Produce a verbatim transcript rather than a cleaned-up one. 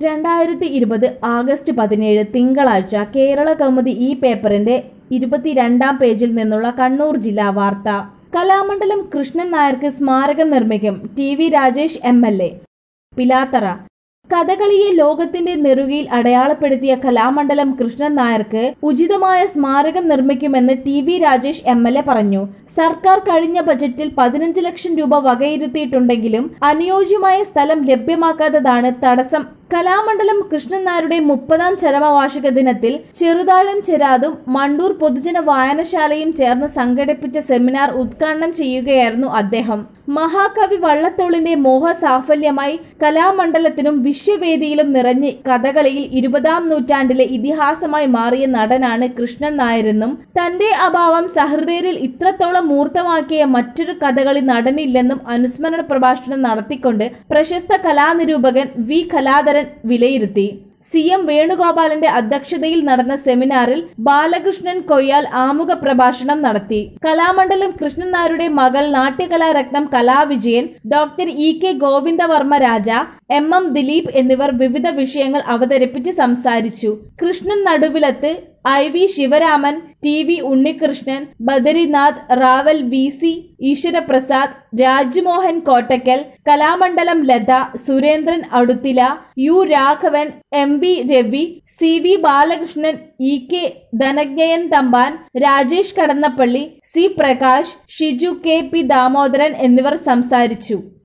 രണ്ടായിരത്തി ഇരുപത് ആഗസ്റ്റ് പതിനേഴ് തിങ്കളാഴ്ച കേരള കൗമുദി ഈ പേപ്പറിന്റെ ഇരുപത്തിരണ്ടാം പേജിൽ നിന്നുള്ള കണ്ണൂർ ജില്ലാ വാർത്ത. കലാമണ്ഡലം കൃഷ്ണൻ നായർക്ക് സ്മാരകം നിർമ്മിക്കും T V Rajesh M L A. Pilathara. കഥകളിയെ ലോകത്തിന്റെ നെറുകയിൽ അടയാളപ്പെടുത്തിയ കലാമണ്ഡലം കൃഷ്ണൻ നായർക്ക് ഉചിതമായ സ്മാരകം നിർമ്മിക്കുമെന്ന് T V Rajesh M L A പറഞ്ഞു. സർക്കാർ കഴിഞ്ഞ ബജറ്റിൽ പതിനഞ്ച് ലക്ഷം രൂപ വകയിരുത്തിയിട്ടുണ്ടെങ്കിലും അനുയോജ്യമായ സ്ഥലം ലഭ്യമാക്കാത്തതാണ് തടസ്സം. കലാമണ്ഡലം കൃഷ്ണൻ നായരുടെ മുപ്പതാം ചരമവാർഷിക ദിനത്തിൽ ചെറുതാഴം ചെരാതും മണ്ടൂർ പൊതുജന വായനശാലയും ചേർന്ന് സംഘടിപ്പിച്ച സെമിനാർ ഉദ്ഘാടനം ചെയ്യുകയായിരുന്നു അദ്ദേഹം. മഹാകവി വള്ളത്തോളിന്റെ മോഹസാഫല്യമായി കലാമണ്ഡലത്തിനും വിശ്വവേദിയിലും നിറഞ്ഞ് കഥകളിയിൽ ഇരുപതാം നൂറ്റാണ്ടിലെ ഇതിഹാസമായി മാറിയ നടനാണ് കൃഷ്ണൻ നായരെന്നും തന്റെ അഭാവം സഹൃദയരിൽ ഇത്രത്തോളം മൂർത്തമാക്കിയ മറ്റൊരു കഥകളി നടനില്ലെന്നും അനുസ്മരണ പ്രഭാഷണം നടത്തിക്കൊണ്ട് പ്രശസ്ത കലാനിരൂപകൻ വി കലാധരൻ വിലയിരുത്തി. സി എം വേണുഗോപാലിന്റെ അധ്യക്ഷതയിൽ നടന്ന സെമിനാറിൽ ബാലകൃഷ്ണൻ കൊയ്യാൽ ആമുഖ പ്രഭാഷണം നടത്തി. കലാമണ്ഡലം കൃഷ്ണൻ നായരുടെ മകൾ നാട്യകലാരത്നം Kalavijayan, doctor E K Govindavarma Raja, M M Dileep എന്നിവർ വിവിധ വിഷയങ്ങൾ അവതരിപ്പിച്ച് സംസാരിച്ചു. Krishnan Naduvilath, I V Sivaraman, T V Unnikrishnan, Badarinath, Raval V C Eswaraprasad, Rajmohan Kottakkal, Kalamandalam Latha, Surendran Aduthila, U Raghavan, M V Ravi, C V Balakrishnan, E K Dhananjayan Thampan, Rajesh Kadannappally, C Prakash, Shiju K P Damodaran എന്നിവർ സംസാരിച്ചു.